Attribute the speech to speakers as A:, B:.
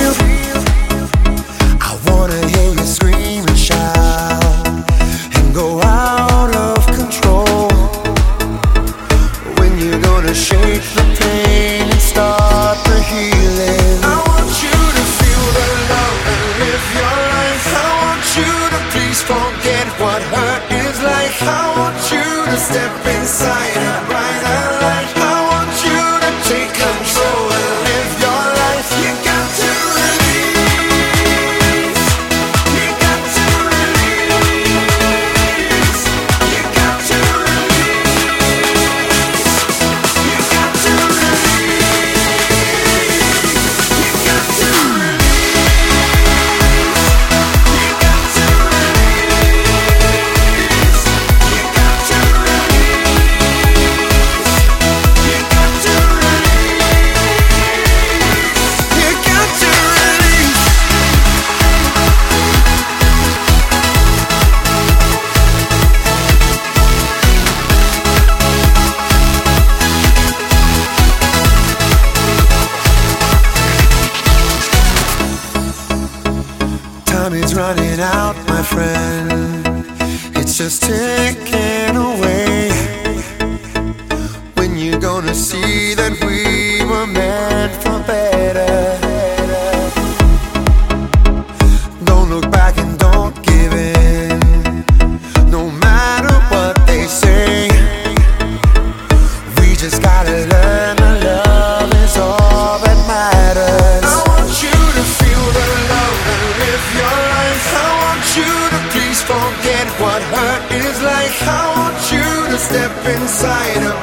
A: I wanna hear you scream and shout and go out of control. When you're gonna shake the pain and start the healing. I want you to feel the love and live your life. I want you to please forget what hurt is like. I want you to step inside a brighter light. I want you to take control and live your life. You got to release. You got to release. You got to release. You got to release. You got to release. You got to release. You got to release. You got to release. You got to release. Time is running out, my friend. It's just ticking away. When you gonna see that we were meant for better? Don't look back and don't give in. No matter what they say, we just gotta learn that love is all that matters. I want you to feel the love and live your life. I want you to please forget what hurt is like. I want you to step inside a